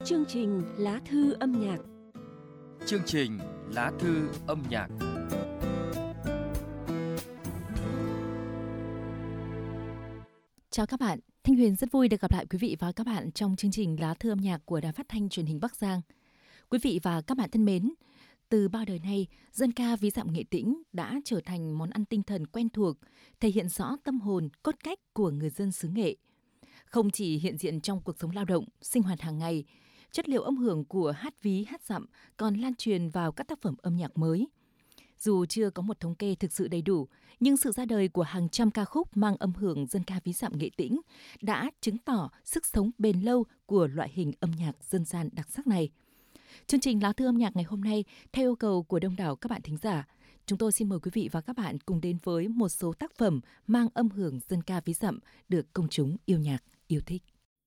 Chương trình Lá thư âm nhạc. Chương trình Lá thư âm nhạc. Chào các bạn, Thanh Huyền rất vui được gặp lại quý vị và các bạn trong chương trình Lá thư âm nhạc của Đài Phát thanh Truyền hình Bắc Giang. Quý vị và các bạn thân mến, từ bao đời nay, dân ca ví dặm Nghệ Tĩnh đã trở thành món ăn tinh thần quen thuộc, thể hiện rõ tâm hồn, cốt cách của người dân xứ Nghệ. Không chỉ hiện diện trong cuộc sống lao động, sinh hoạt hàng ngày, chất liệu âm hưởng của hát ví, hát dặm còn lan truyền vào các tác phẩm âm nhạc mới. Dù chưa có một thống kê thực sự đầy đủ, nhưng sự ra đời của hàng trăm ca khúc mang âm hưởng dân ca ví dặm Nghệ Tĩnh đã chứng tỏ sức sống bền lâu của loại hình âm nhạc dân gian đặc sắc này. Chương trình Lá thư âm nhạc ngày hôm nay, theo yêu cầu của đông đảo các bạn thính giả, chúng tôi xin mời quý vị và các bạn cùng đến với một số tác phẩm mang âm hưởng dân ca ví dặm được công chúng yêu nhạc, yêu thích.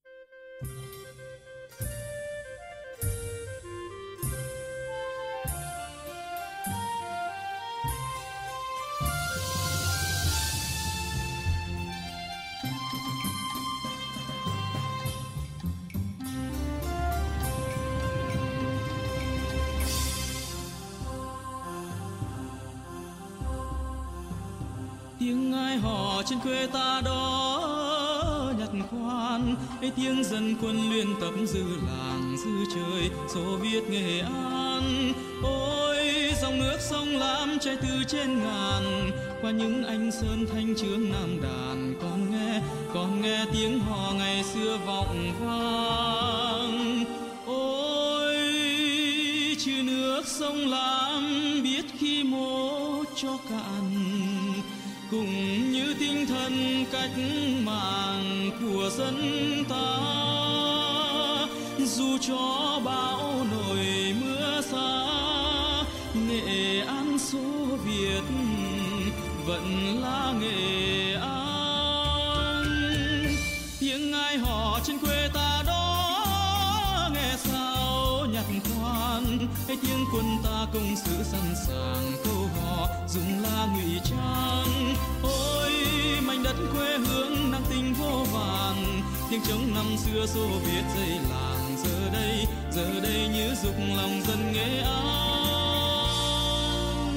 Tiếng ai hò trên quê ta đó nhặt khoan, tiếng dân quân luyện tập giữ làng giữ trời Xô Viết Nghệ An. Ôi dòng nước sông Lam chảy từ trên ngàn, qua những anh sơn thanh trướng nam đàn. Con nghe tiếng hò ngày xưa vọng vang. Ôi chứ nước sông Lam biết khi mố cho cạn, cũng như tinh thần cách mạng của dân ta. Dù cho bão nổi mưa xa, Nghệ An số Việt vẫn là Nghệ An. Tiếng ai hò trên quê ta đó nghe sao nhặt khoan, tiếng quân ta công sự sẵn sàng câu hò dùng la ngụy trang. Ôi mảnh đất quê hương năng tình vô vàn, tiếng trống năm xưa xô Viết dây làng. Giờ đây như dục lòng dân Nghệ An.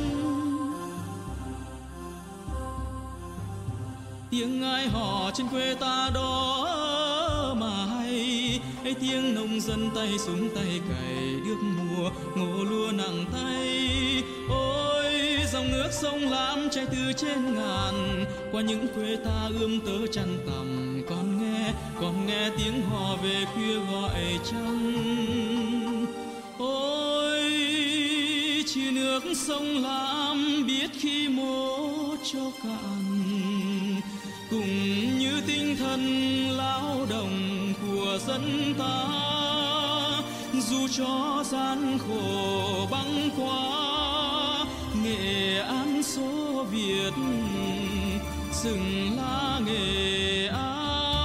Tiếng ai hò trên quê ta đó mà hay, tiếng nông dân tay súng tay cày được mùa ngô lúa nặng tay. Ôi dòng nước sông Lam chảy từ trên ngàn, qua những quê ta ươm tớ chăn tằm. Con nghe tiếng hò về khuya gọi trăng. Ôi chứ nước sông Lam biết khi mố cho cạn, cũng như tinh thần lao động của dân ta. Dù cho gian khổ băng qua, Nghệ An số Việt xứng là Nghệ An.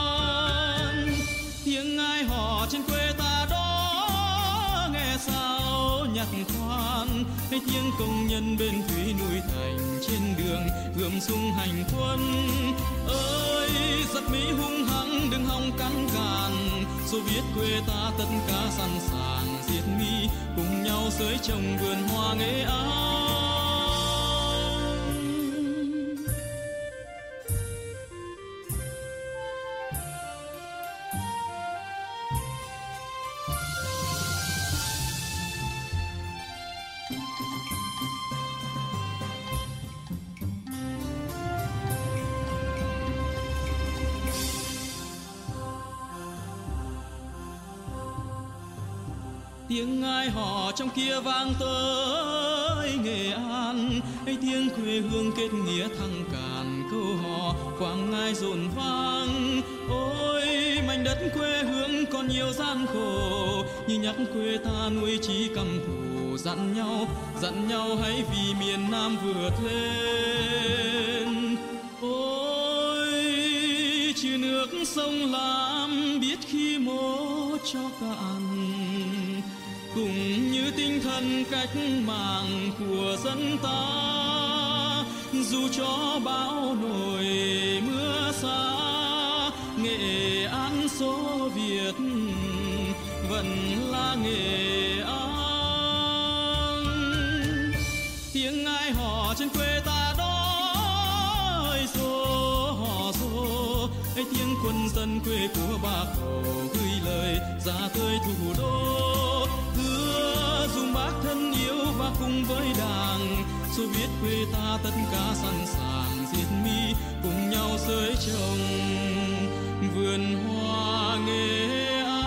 Tiếng ai hò trên quê ta đó nghe sao nhặt khoan, tiếng công nhân bên thủy núi thành trên đường gươm súng hành quân. Ơi giặc Mỹ hung hăng đừng hòng cắn cản, Xô Viết quê ta tất cả sẵn sàng diệt Mỹ, cùng nhau xới trồng vườn hoa Nghệ An. Tiếng ai hò trong kia vang tới Nghệ An, tiếng quê hương kết nghĩa thăng càn. Câu hò quảng ngãi rộn vang. Ôi mảnh đất quê hương còn nhiều gian khổ, như nhắc quê ta nuôi chí căm thù. Dặn nhau hãy vì miền Nam vượt lên. Ôi chứ nước sông Lam biết khi mố cho cạn, cũng như tinh thần cách mạng của dân ta. Dù cho bão nổi mưa xa, Nghệ An số Việt vẫn là Nghệ An. Tiếng ai hò trên quê ta đó ơi xô hò xô, ấy tiếng quân dân quê của Bác Hồ gửi lời ra tới thủ đô, hứa dùng Bác thân yêu và cùng với Đảng xô viết quê ta tất cả sẵn sàng diệt mi cùng nhau sới trồng vườn hoa Nghệ An.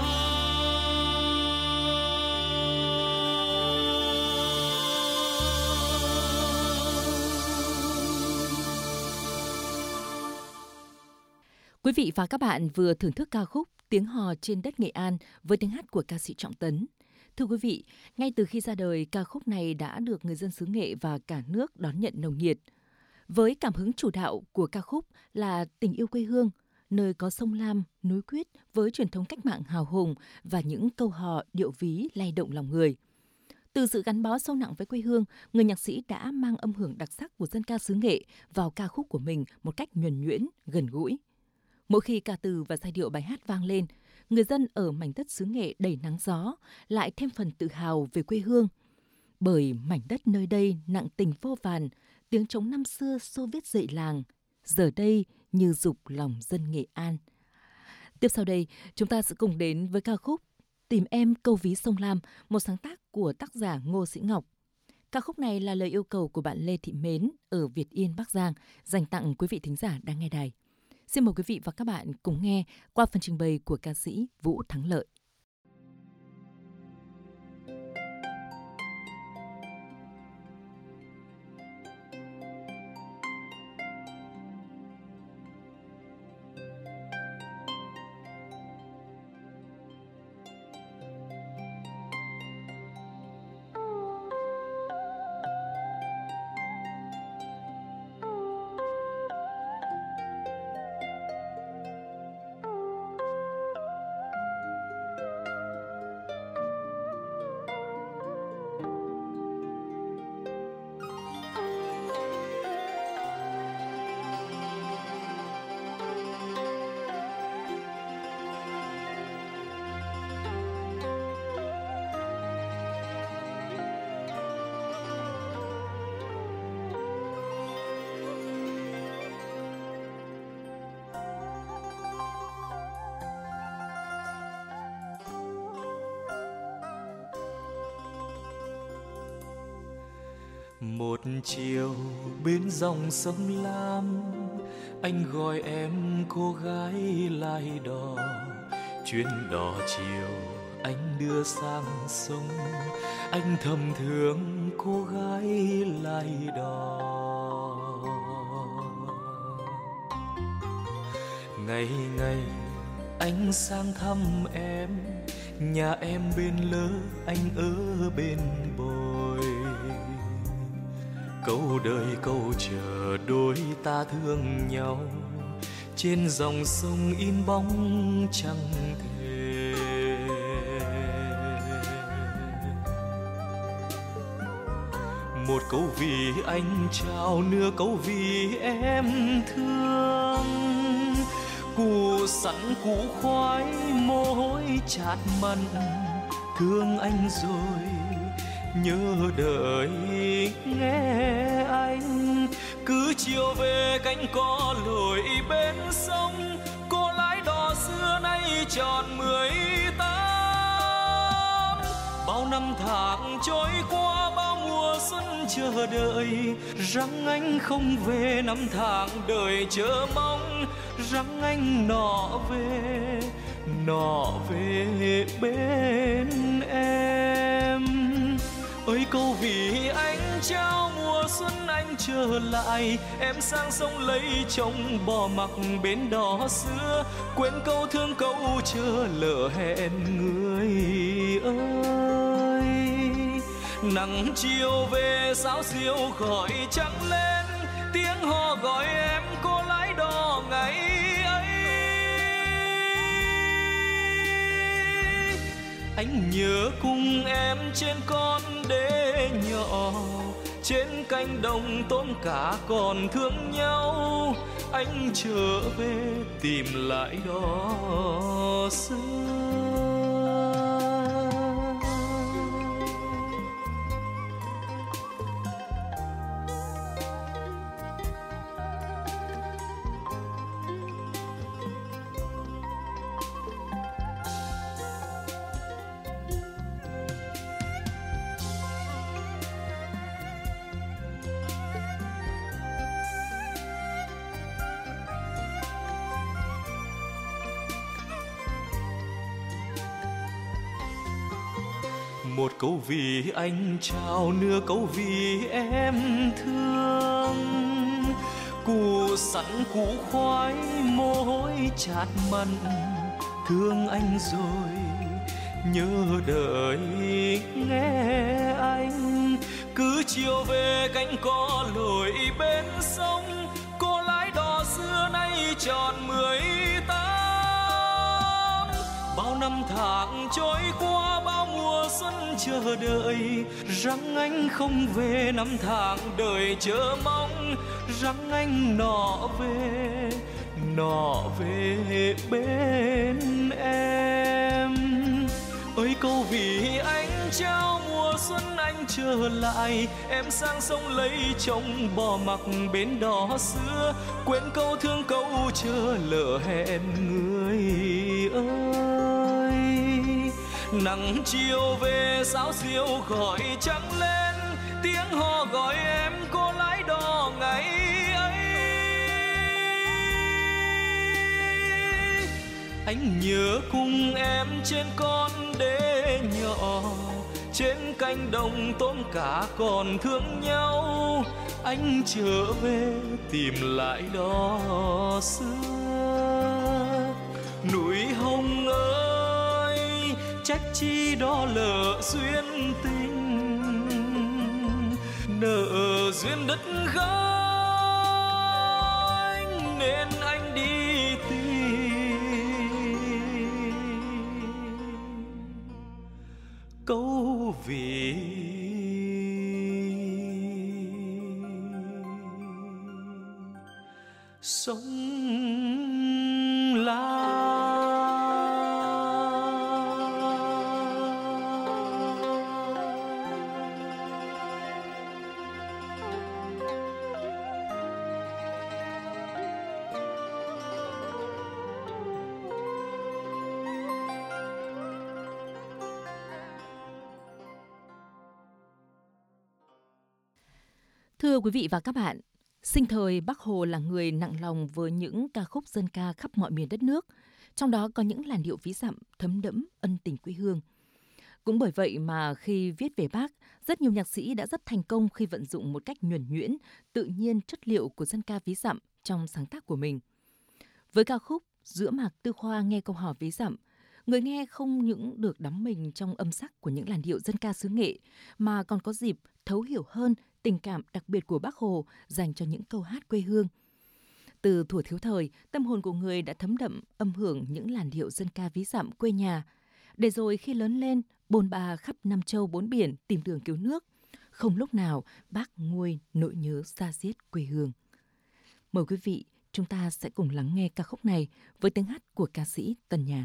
Quý vị và các bạn vừa thưởng thức ca khúc Tiếng hò trên đất Nghệ An với tiếng hát của ca sĩ Trọng Tấn. Thưa quý vị, ngay từ khi ra đời, ca khúc này đã được người dân xứ Nghệ và cả nước đón nhận nồng nhiệt. Với cảm hứng chủ đạo của ca khúc là tình yêu quê hương, nơi có sông Lam, núi Quyết với truyền thống cách mạng hào hùng và những câu hò điệu ví lay động lòng người. Từ sự gắn bó sâu nặng với quê hương, người nhạc sĩ đã mang âm hưởng đặc sắc của dân ca xứ Nghệ vào ca khúc của mình một cách nhuần nhuyễn, gần gũi. Mỗi khi ca từ và giai điệu bài hát vang lên, người dân ở mảnh đất xứ Nghệ đầy nắng gió lại thêm phần tự hào về quê hương. Bởi mảnh đất nơi đây nặng tình vô vàn, tiếng trống năm xưa xô viết dậy làng, giờ đây như dục lòng dân Nghệ An. Tiếp sau đây, chúng ta sẽ cùng đến với ca khúc Tìm em câu ví sông Lam, một sáng tác của tác giả Ngô Sĩ Ngọc. Ca khúc này là lời yêu cầu của bạn Lê Thị Mến ở Việt Yên, Bắc Giang, dành tặng quý vị thính giả đang nghe đài. Xin mời quý vị và các bạn cùng nghe qua phần trình bày của ca sĩ Vũ Thắng Lợi. Một chiều bên dòng sông Lam, anh gọi em cô gái lai đò. Chuyến đò chiều anh đưa sang sông, anh thầm thương cô gái lai đò. Ngày ngày anh sang thăm em, nhà em bên lỡ anh ở bên bồi. Câu đời câu chờ đôi ta thương nhau, trên dòng sông in bóng chẳng thể. Một câu vì anh trao, nửa câu vì em thương. Củ sắn củ khoái mồ hôi chát mặn, thương anh rồi nhớ đợi nghe anh. Cứ chiều về cánh cỏ lội bên sông, cô lái đò xưa nay tròn 18. Bao năm tháng trôi qua, bao mùa xuân chờ đợi, rằng anh không về. Năm tháng đời chờ mong, rằng anh nọ về bên em. Ơi câu vì anh trao, mùa xuân anh trở lại, em sang sông lấy chồng bỏ mặc bến đò xưa. Quên câu thương câu chờ lỡ hẹn người ơi. Nắng chiều về sáo diêu gọi trắng lên, tiếng hò gọi em cô lái đò ngày ấy. Anh nhớ cùng em trên con đê nhỏ, trên cánh đồng tôm cá còn thương nhau. Anh trở về tìm lại đò xưa. một câu vì anh trao, nửa câu vì em thương. Củ sắn củ khoái môi chát mặn, thương anh rồi nhớ đợi nghe anh. Cứ chiều về cánh cỏ lội bên sông, cô lái đò xưa nay tròn 18. Bao năm tháng trôi qua, bao mùa xuân chờ đợi, rằng anh không về. Năm tháng đợi chờ mong, rằng anh nọ về bên em. Ơi câu vì anh trao mùa xuân anh trở lại, em sang sông lấy chồng bỏ mặc bến đò xưa. Quên câu thương câu chờ lỡ hẹn người ơi. Nắng chiều về sáo diêu gọi trắng lên, tiếng hò gọi em cô lái đò ngày ấy. Anh nhớ cùng em trên con đê nhỏ, trên cánh đồng tôm cá còn thương nhau. Anh trở về tìm lại đó xưa. Núi Hồng ơi, trách chi đó lỡ duyên tình, nợ duyên đất gánh nên anh đi câu vì sống la. Thưa quý vị và các bạn, sinh thời Bác Hồ là người nặng lòng với những ca khúc dân ca khắp mọi miền đất nước, trong đó có những làn điệu ví dặm thấm đẫm ân tình quê hương. Cũng bởi vậy mà khi viết về Bác, rất nhiều nhạc sĩ đã rất thành công khi vận dụng một cách nhuần nhuyễn, tự nhiên chất liệu của dân ca ví dặm trong sáng tác của mình. Với ca khúc Giữa Mạc Tư Khoa nghe câu hò ví dặm, người nghe không những được đắm mình trong âm sắc của những làn điệu dân ca xứ Nghệ, mà còn có dịp thấu hiểu hơn tình cảm đặc biệt của Bác Hồ dành cho những câu hát quê hương. Từ thuở thiếu thời, tâm hồn của người đã thấm đậm âm hưởng những làn điệu dân ca ví dặm quê nhà, để rồi khi lớn lên, bôn ba khắp năm châu bốn biển tìm đường cứu nước, không lúc nào Bác nguôi nỗi nhớ da diết quê hương. Mời quý vị, chúng ta sẽ cùng lắng nghe ca khúc này với tiếng hát của ca sĩ Tân Nhàn.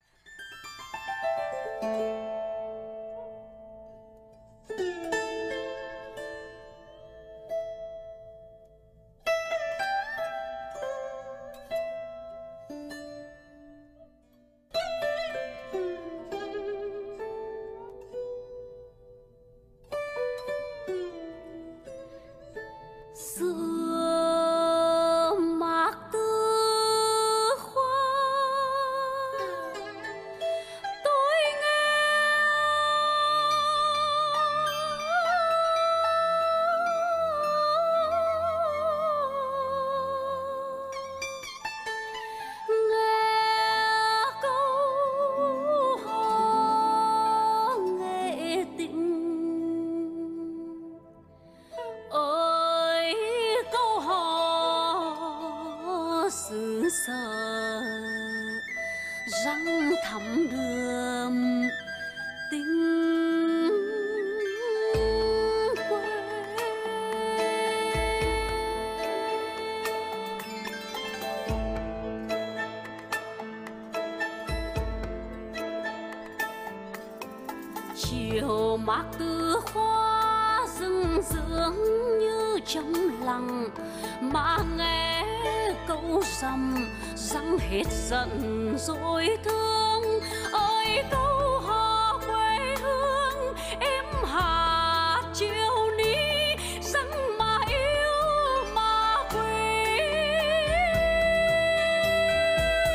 chiều mát tư hoa rừng rương như trong lặng, mà nghe câu rằm răng hết giận rồi thương. Ơi câu hò quê hương em hà chiều ní răng mà yêu mà quê.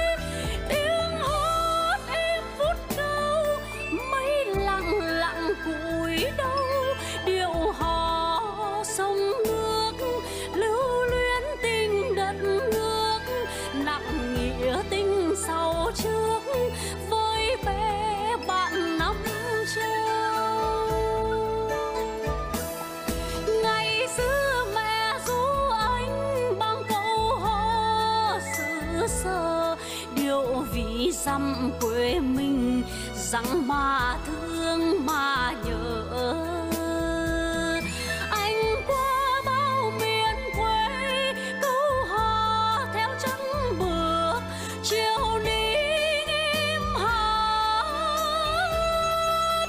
Tiếng hót em vút câu mây lặng lặng trước với bé bạn năm châu. Ngày xưa mẹ ru anh bằng câu hò xứ sở, điệu ví dặm quê mình rằng mà thương mà nhớ. Anh qua bao miền quê câu hò theo chân bước, chiều đi im hát.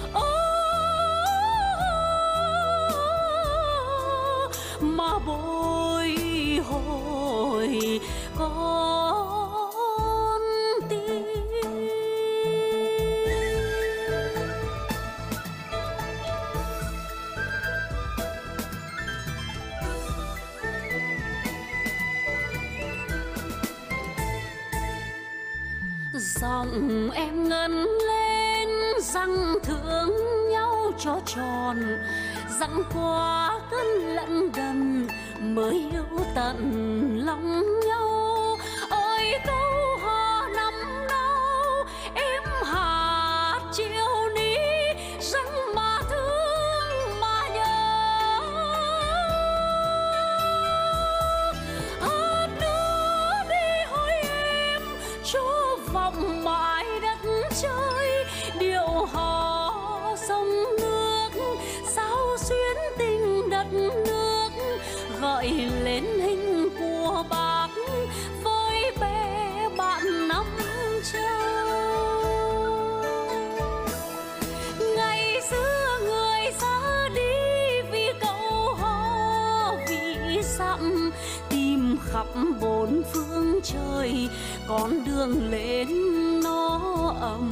Mà bồi hồi con tim. Giọng em ngân lên rằng thương nhau cho tròn, rằng qua cơn lẫn đần mới yêu tận lòng nhau. Ôi câu hò năm nào em hát chiều ní, rằng mà thương mà nhớ. Hát nữa đi hỡi em cho vọng mãi đất trời, điệu hò sông nước sao xuyến tình đất nước, gợi lên hình của bác với bé bạn năm châu. Ngày xưa người xa đi vì câu hò vì dặm, tìm khắp bốn phương trời con đường lên nó ấm.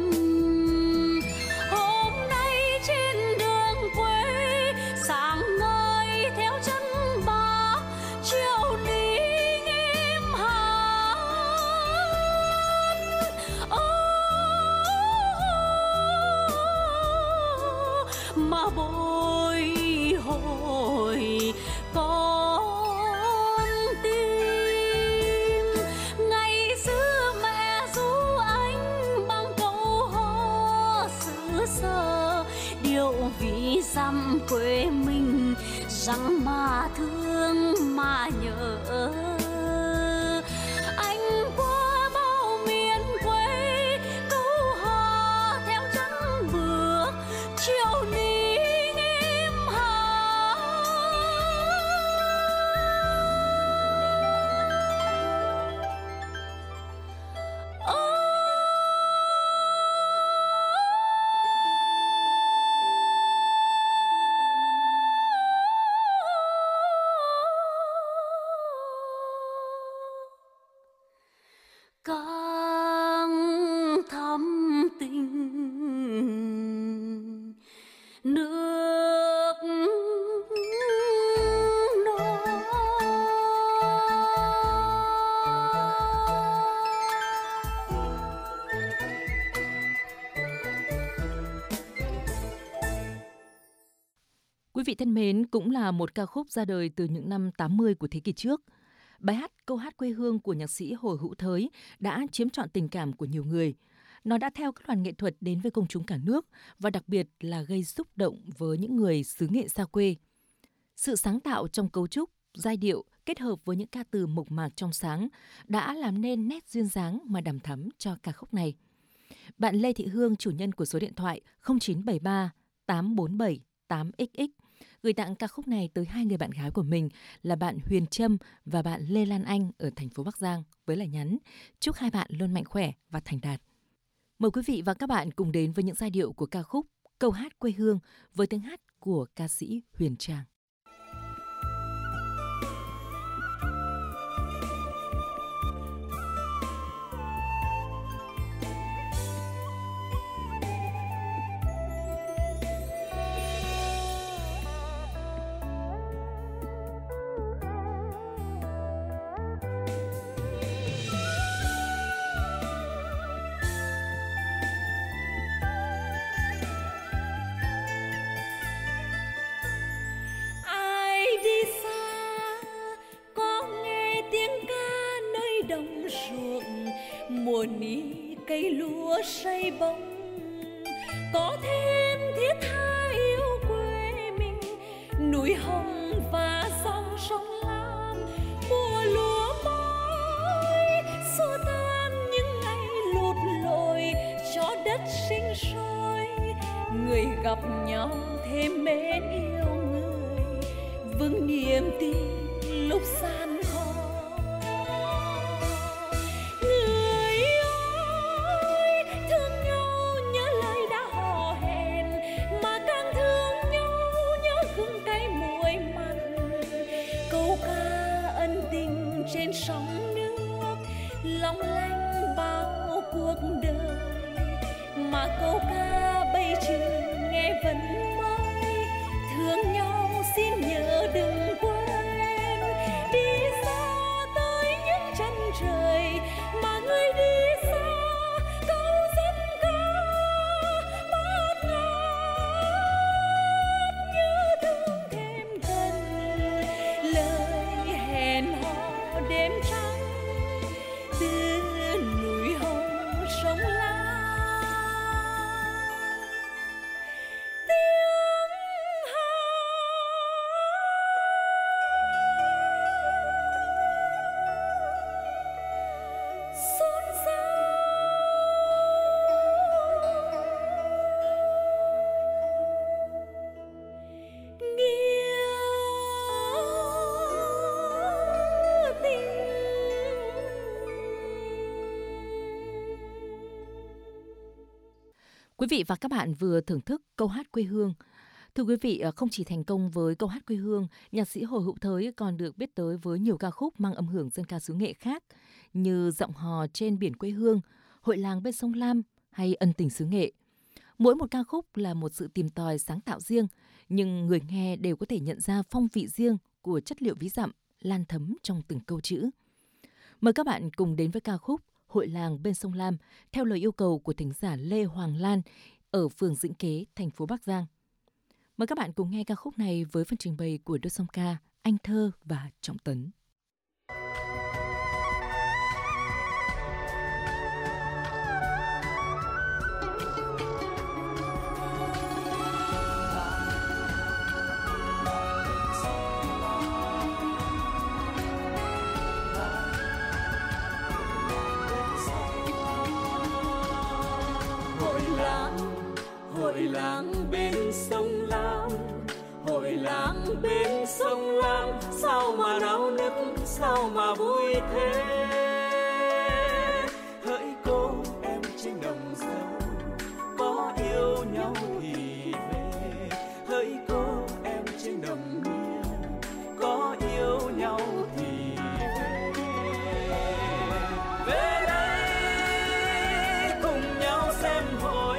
Hôm nay trên đường quê sáng ngời theo chân bác, chiều đi em hát. Mà bồi hồi con tim. Ngày xưa mẹ ru anh bằng câu hò xứ sở, điệu ví dặm quê mình rằng mà thương mà nhớ. Anh qua bao miền quê câu hò theo chân bước, chiều ní em hát. Càng thắm tình nước non. Quý vị thân mến, cũng là một ca khúc ra đời từ những năm 80 của thế kỷ trước. Bài hát Câu hát quê hương của nhạc sĩ Hồ Hữu Thới đã chiếm trọn tình cảm của nhiều người. Nó đã theo các đoàn nghệ thuật đến với công chúng cả nước và đặc biệt là gây xúc động với những người xứ nghệ xa quê. Sự sáng tạo trong cấu trúc, giai điệu kết hợp với những ca từ mộc mạc trong sáng đã làm nên nét duyên dáng mà đằm thắm cho ca khúc này. Bạn Lê Thị Hương, chủ nhân của số điện thoại 0973 847 8XX, gửi tặng ca khúc này tới hai người bạn gái của mình là bạn Huyền Trâm và bạn Lê Lan Anh ở thành phố Bắc Giang với lời nhắn chúc hai bạn luôn mạnh khỏe và thành đạt. Mời quý vị và các bạn cùng đến với những giai điệu của ca khúc Câu hát quê hương với tiếng hát của ca sĩ Huyền Trang. ruộng, mùa ní cây lúa xây bông. Có thêm thiết tha yêu quê mình, núi hồng và dòng sông Lam. Mùa lúa mới xua tan những ngày lụt lội, cho đất sinh sôi. Người gặp nhau thêm mến yêu người, vững niềm tin lúc gian khó. Người ơi, thương nhau nhớ lời đã hò hẹn, mà càng thương nhau nhớ gừng cay muối mặn. Câu ca ân tình trên sóng nước, long lanh bao cuộc đời. Mà câu ca bây giờ nghe vẫn mới, thương nhau xin nhớ đừng quên. Đi xa tới những chân trời, mà người đi xa câu dân ca bát ngát. Nhớ thương thêm gần lời hẹn hò đêm trắng, từ núi hồng sông Lam. Quý vị và các bạn vừa thưởng thức câu hát quê hương. Thưa quý vị, không chỉ thành công với câu hát quê hương, nhạc sĩ Hồ Hữu Thới còn được biết tới với nhiều ca khúc mang âm hưởng dân ca xứ Nghệ khác như Giọng hò trên biển quê hương, Hội làng bên sông Lam hay Ân tình xứ Nghệ. Mỗi một ca khúc là một sự tìm tòi sáng tạo riêng, nhưng người nghe đều có thể nhận ra phong vị riêng của chất liệu ví dặm lan thấm trong từng câu chữ. Mời các bạn cùng đến với ca khúc Hội làng bên sông Lam theo lời yêu cầu của thính giả Lê Hoàng Lan ở phường Dĩnh Kế, thành phố Bắc Giang. Mời các bạn cùng nghe ca khúc này với phần trình bày của đôi song ca Anh Thơ và Trọng Tấn. Hội làng bên sông Lam, hội làng bên sông Lam, sao mà náo nức, sao mà vui thế. Hỡi cô em trên đồng dâu, có yêu nhau thì về. Hỡi cô em trên đồng mía, có yêu nhau thì về. Về đây cùng nhau xem hội,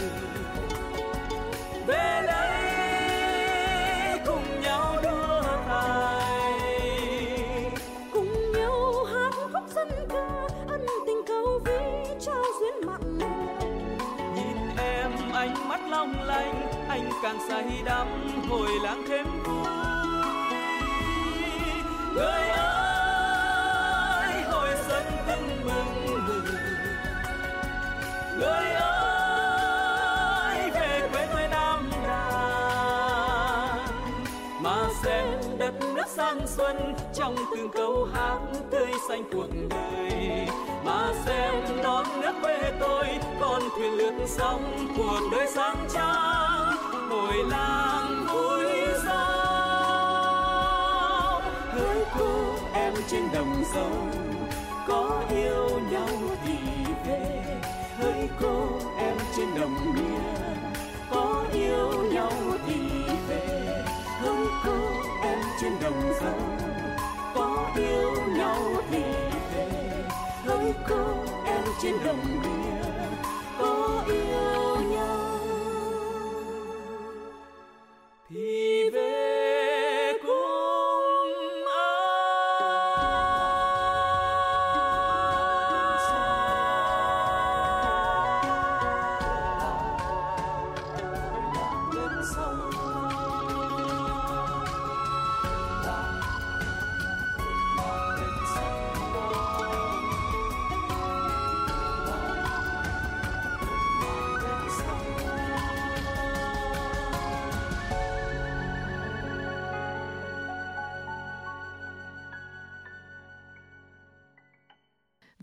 về đây cùng nhau đua tài, cùng nhau hát khúc dân ca, ân tình câu ví trao duyên mặn. Nhìn em ánh mắt long lanh, anh càng say đắm, hồi làng thêm vui. Người ơi hồi xuân tưng bừng, người ơi về quê tôi Nam Đàn, mà xem đất nước sang xuân trong từng câu hát tươi xanh cuộc đời. Mà xem non nước quê tôi con thuyền lướt sóng, cuộc đời sang trang hồi làng vui sao. Hỡi cô em trên đồng dâu, có yêu nhau thì về. Hỡi cô em trên đồng mía, có yêu nhau thì về. Hỡi cô em trên đồng dâu, có yêu nhau thì về. Hỡi cô em trên đồng mía, có yêu nhau thì về.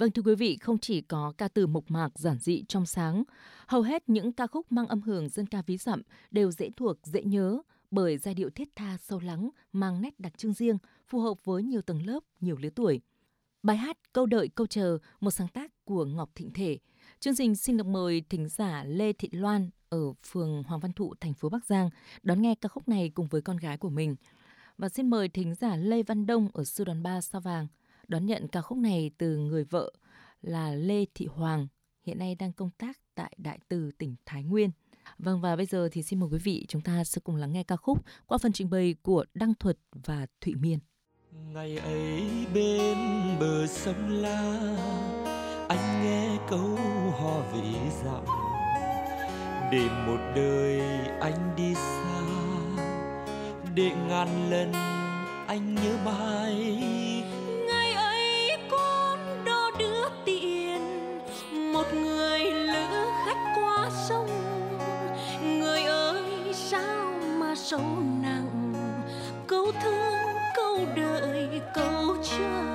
Vâng thưa quý vị, không chỉ có ca từ mộc mạc, giản dị, trong sáng, hầu hết những ca khúc mang âm hưởng dân ca ví dặm đều dễ thuộc, dễ nhớ bởi giai điệu thiết tha, sâu lắng, mang nét đặc trưng riêng, phù hợp với nhiều tầng lớp, nhiều lứa tuổi. Bài hát Câu đợi câu chờ, một sáng tác của Ngọc Thịnh Thể. Chương trình xin được mời thính giả Lê Thị Loan ở phường Hoàng Văn Thụ, thành phố Bắc Giang đón nghe ca khúc này cùng với con gái của mình. Và xin mời thính giả Lê Văn Đông ở Sư đoàn 3 Sao Vàng đón nhận ca khúc này từ người vợ là Lê Thị Hoàng, hiện nay đang công tác tại Đại Từ, tỉnh Thái Nguyên. Vâng, và bây giờ thì xin mời quý vị chúng ta sẽ cùng lắng nghe ca khúc qua phần trình bày của Đăng Thuật và Thụy Miên. Ngày ấy bên bờ sông La, anh nghe câu hò vĩ dặm, để một đời anh đi xa, để ngàn lần anh nhớ mãi. Ngày ấy con đò đưa tiền một người lữ khách qua sông, người ơi sao mà sâu nặng, câu thương câu đợi câu chờ.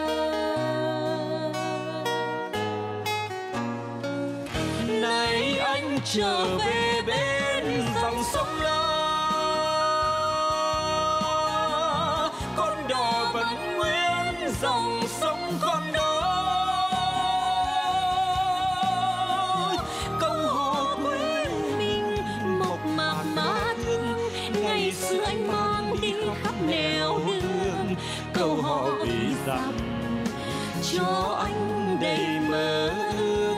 Này anh trở về bên dòng sông La, con đò vẫn nguyên dòng sông con đó. Câu hò quê mình mộc mạc má thương, ngày xưa anh mang đi khắp nẻo đường. Câu hò vĩ dặm cho anh đầy mơ ước.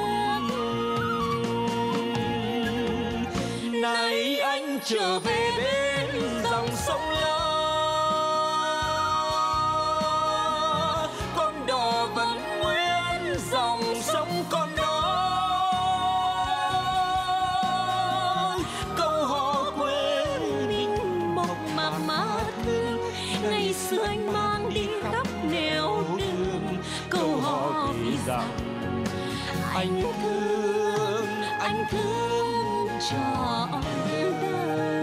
Này anh trở về bên dòng sông La, con đò vẫn nguyên dòng sông con đó. Câu hò quê Mình mộc mạc má thương, ngày xưa anh mang đi khắp nẻo đường. Câu hò vĩ dặm anh thương trọn đời.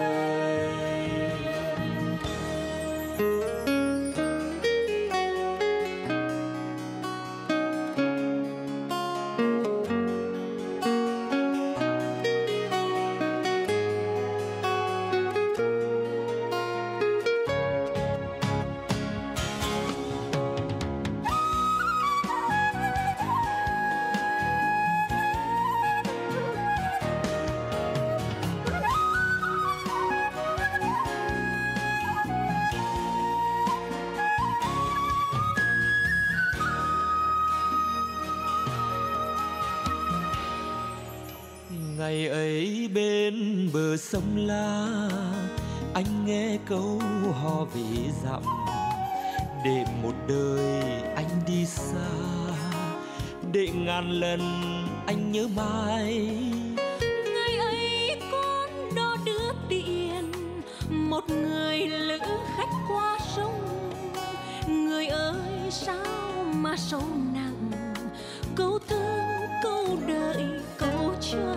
Ngày ấy bên bờ sông La, anh nghe câu hò vĩ dặm, để một đời anh đi xa, để ngàn lần anh nhớ mãi. Ngày ấy con đò đưa tiền một người lữ khách qua sông, người ơi sao mà sâu nặng, câu thương câu đợi câu chờ.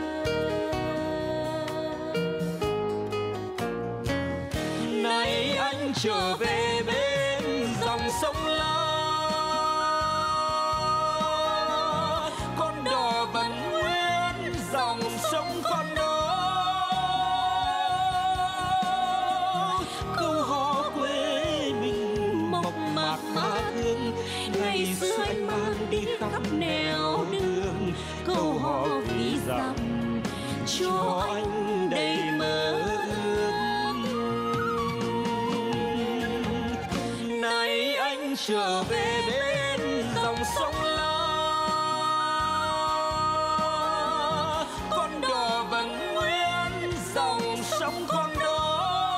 Này anh trở về bên dòng sông La, con đò vẫn nguyên dòng sông con đó. Câu hò quê mình mộc mạc má thương, ngày xưa anh mang đi khắp nẻo đường. Câu hò vĩ dặm cho anh đầy mơ ước. Này anh trở về bên dòng sông La, con đò vẫn nguyên dòng sông con đó.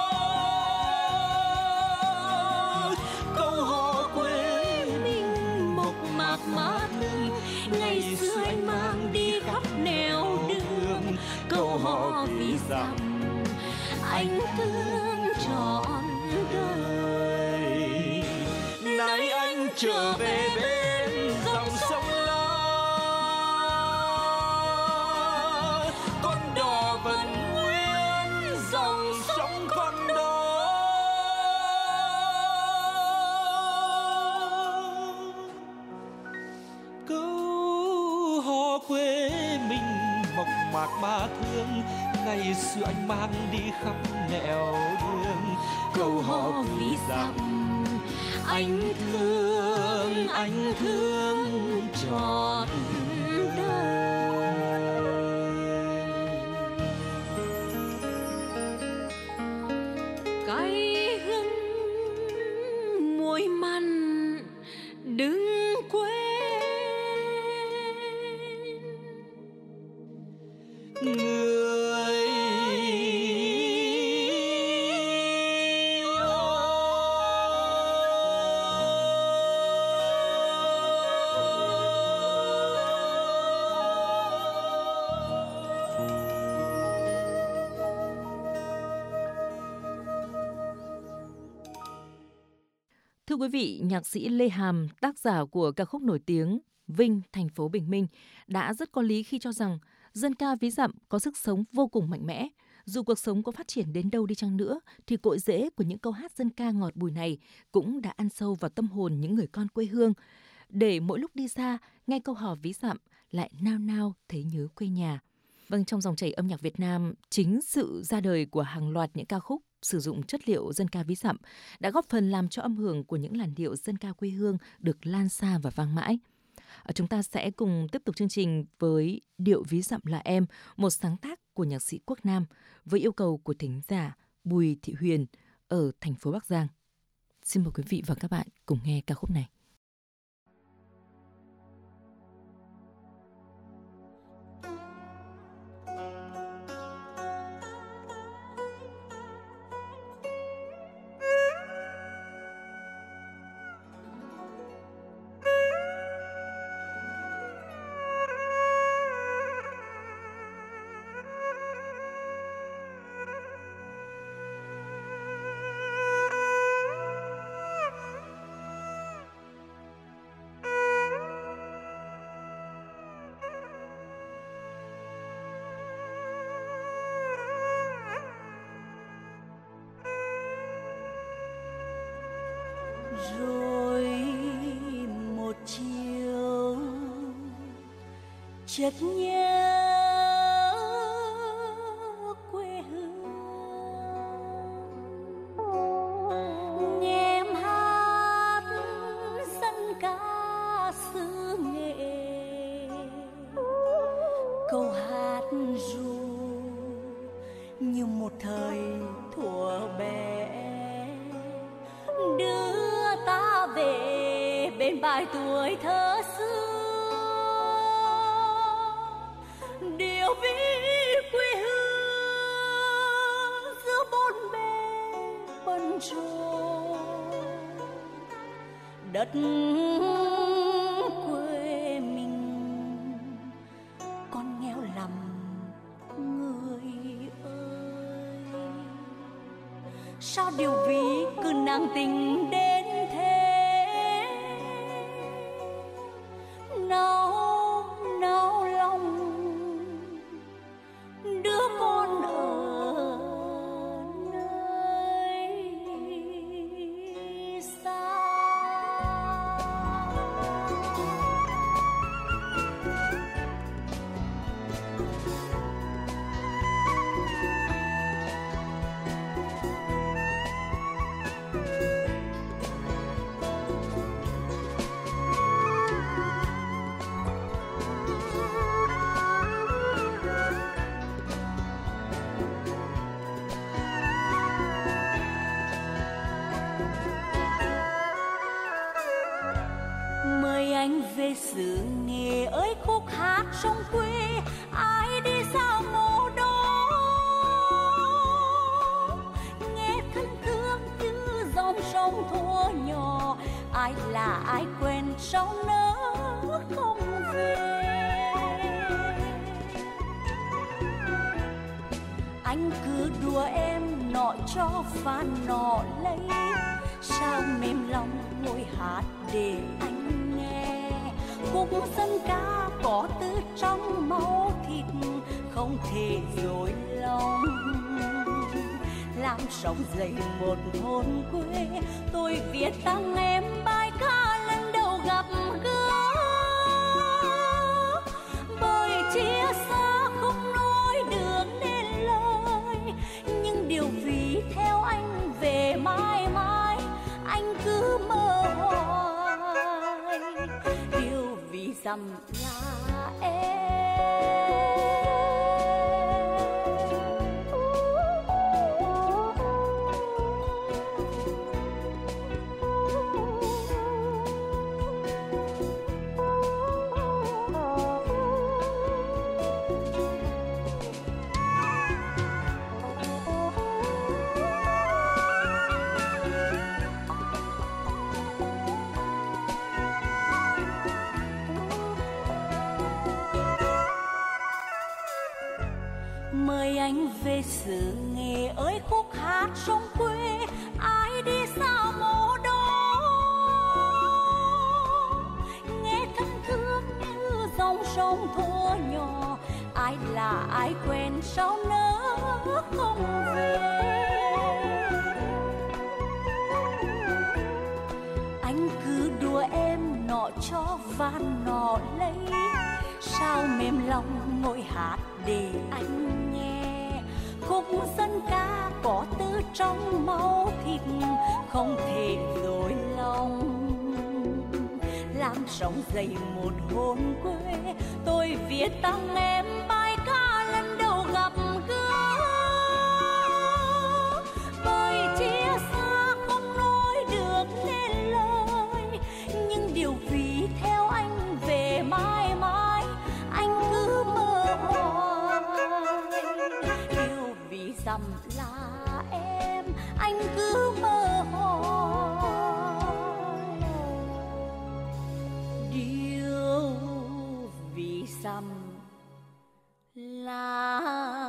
Câu hò quê mình mộc mạc má thương, ngày xưa anh mang đi khắp nẻo đường. Câu hò vĩ dặm anh thương trọn đời. Này anh trở có quê mình mộc mạc mà thương. Ngày xưa anh mang đi khắp nẻo đường, câu hò vì dặm anh thương trọn đời. Cay hương muối mặn đừng quên, người Thưa quý vị, nhạc sĩ Lê Hàm, tác giả của ca khúc nổi tiếng Vinh, thành phố bình minh, đã rất có lý khi cho rằng dân ca ví dặm có sức sống vô cùng mạnh mẽ. Dù cuộc sống có phát triển đến đâu đi chăng nữa, thì cội rễ của những câu hát dân ca ngọt bùi này cũng đã ăn sâu vào tâm hồn những người con quê hương. Để mỗi lúc đi xa, nghe câu hò ví dặm lại nao nao thấy nhớ quê nhà. Vâng, trong dòng chảy âm nhạc Việt Nam, chính sự ra đời của hàng loạt những ca khúc sử dụng chất liệu dân ca ví dặm đã góp phần làm cho âm hưởng của những làn điệu dân ca quê hương được lan xa và vang mãi. Chúng ta sẽ cùng tiếp tục chương trình với Điệu Ví Dặm Là Em, một sáng tác của nhạc sĩ Quốc Nam với yêu cầu của thính giả Bùi Thị Huyền ở thành phố Bắc Giang. Xin mời quý vị và các bạn cùng nghe ca khúc này. Rồi một chiều chợt nhớ quê hương, nghe em hát dân ca xứ Nghệ, câu hát ru như một thời thuở bé đưa ta về bên bãi tuổi thơ xưa. Điều ví quê hương giữa bốn bề bận rộn, đất quê mình con nghèo lắm người ơi. Sao điều ví cứ nặng tình đến thế, nao lòng đứa con ở nơi xa. Mời anh về xứ Nghệ ơi, khúc hát sông quê ai đi sao mồ đó, nghe thân thương như dòng sông thuở nhỏ. Ai là ai quen sông nước không về, anh cứ đùa em nọ cho và nọ lấy. Sao mềm lòng ngồi hát để anh nghe, khúc dân ca có từ trong máu thịt không thể dối lòng. Làm sống dậy một hồn quê, tôi viết tặng em bài ca lần đầu gặp gỡ. dặm là em. Mời anh về xứ Nghệ ơi khúc hát sông quê, ai đi xa mộ đó nghe thân thương như dòng sông thuở nhỏ. Ai là ai quen sao nỡ không về. Anh cứ đùa em nọ cho van nọ lấy, sao mềm lòng ngồi hát để anh nghe. Khúc dân ca có từ trong máu thịt, không thể dối lòng. Làm sống dậy một hồn quê, tôi viết tặng em bài ca lần đầu gặp gỡ. Bởi chia xa không nói được nên lời, nhưng điều vì theo anh về mãi mãi, anh cứ mơ hoài. Điều vì dặm là em, anh cứ mơ hoài. Điều vì dặm là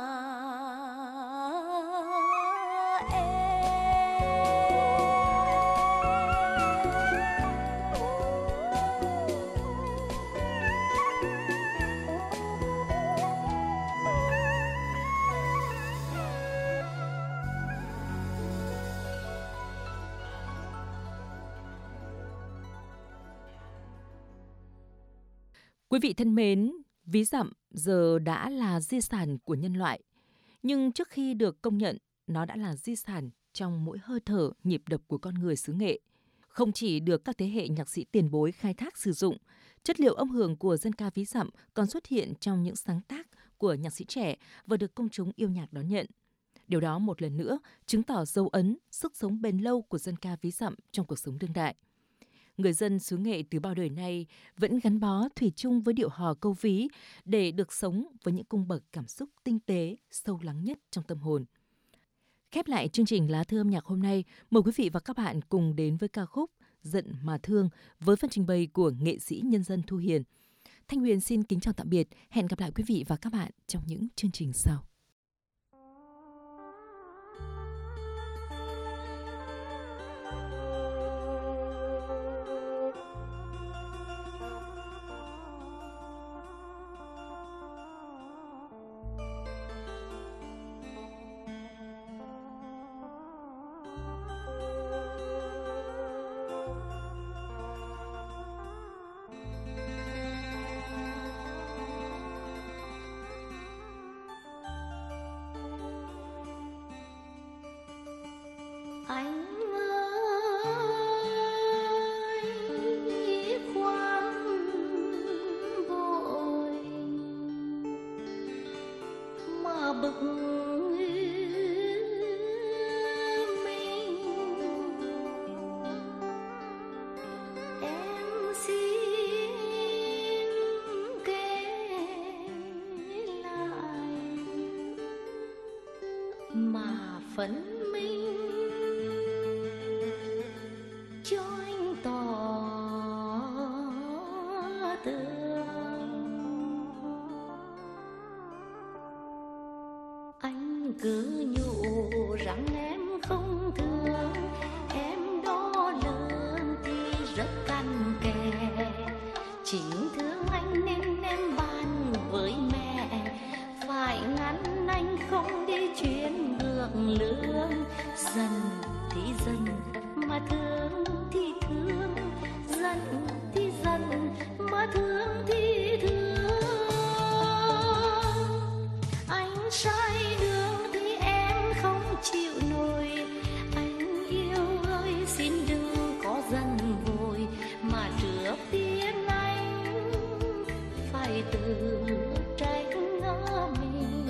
Quý vị thân mến, ví dặm giờ đã là di sản của nhân loại. Nhưng trước khi được công nhận, nó đã là di sản trong mỗi hơi thở, nhịp đập của con người xứ Nghệ. Không chỉ được các thế hệ nhạc sĩ tiền bối khai thác sử dụng, chất liệu âm hưởng của dân ca ví dặm còn xuất hiện trong những sáng tác của nhạc sĩ trẻ và được công chúng yêu nhạc đón nhận. Điều đó một lần nữa chứng tỏ dấu ấn, sức sống bền lâu của dân ca ví dặm trong cuộc sống đương đại. Người dân xứ Nghệ từ bao đời nay vẫn gắn bó thủy chung với điệu hò câu ví để được sống với những cung bậc cảm xúc tinh tế, sâu lắng nhất trong tâm hồn. Khép lại chương trình Lá Thư âm nhạc hôm nay, mời quý vị và các bạn cùng đến với ca khúc Giận mà thương với phần trình bày của nghệ sĩ nhân dân Thu Hiền. Thanh Huyền xin kính chào tạm biệt, hẹn gặp lại quý vị và các bạn trong những chương trình sau. Anh ơi khoan vội mà bực mình, em xin kể lại mà phấn minh cho anh tỏ tường. Anh cứ nhủ rằng em không thương, em đo lường thì rất cằn kè. Chính thương anh nên em bàn với mẹ, phải ngăn anh không đi chuyến ngược lương. Dần thì dần mà thương thì thương, giận thì giận mà thương thì thương. Anh sai đường thì em không chịu nổi, anh yêu ơi tự trách mình.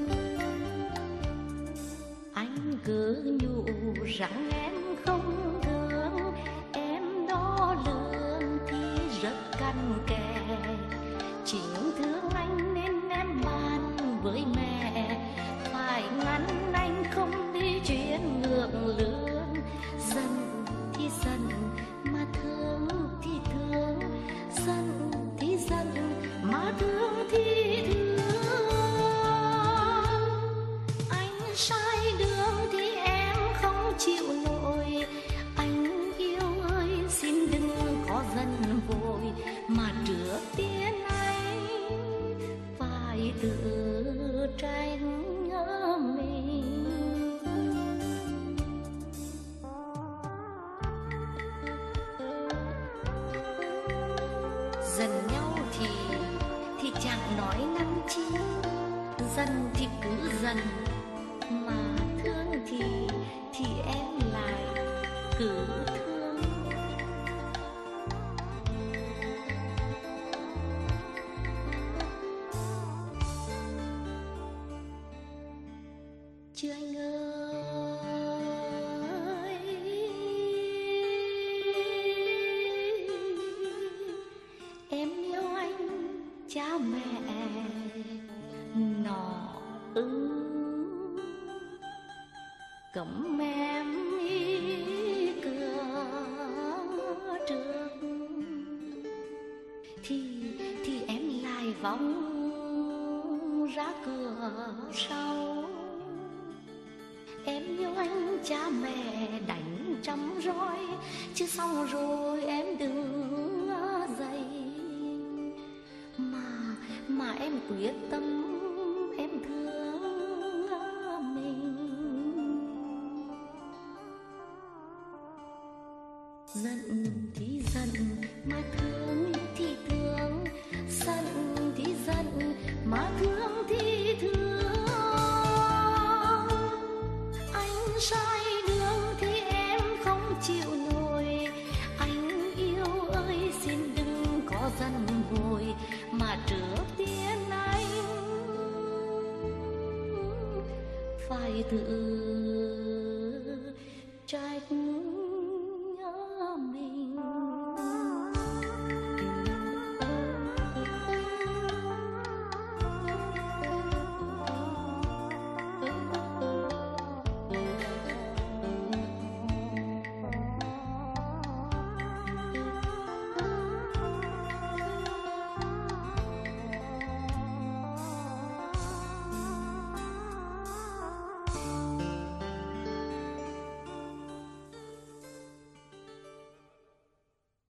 Anh cứ nhủ rằng em không thương, em đo lường thì rất cằn kè. Chính thương anh nên em bàn với mẹ, phải ngăn anh không đi chuyện ngược lương. Giận thì giận mà thương thì thương, giận thì giận mà thương thì thương. Anh sai đường thì em không chịu nổi, anh yêu ơi xin đừng có giận vội, mà trước tiên anh phải tự trách mình. Giận nhau thì chẳng nói năng chi, giận thì cứ giận, mà thương thì em lại cứ thương. Chứ anh ơi, em yêu anh cha mẹ nọ cấm em ý cửa trước, thì em lại vòng ra cửa sau. Em yêu anh cha mẹ đánh trăm roi, chứ xong rồi em đừng dậy. Mà em quyết tâm em thương mình. Giận thì giận mà thương thì thương, giận thì giận mà thương thì thương. Anh sai đường thì em không chịu nổi, anh yêu ơi xin đừng có giận vội, mà trước tiên anh phải tự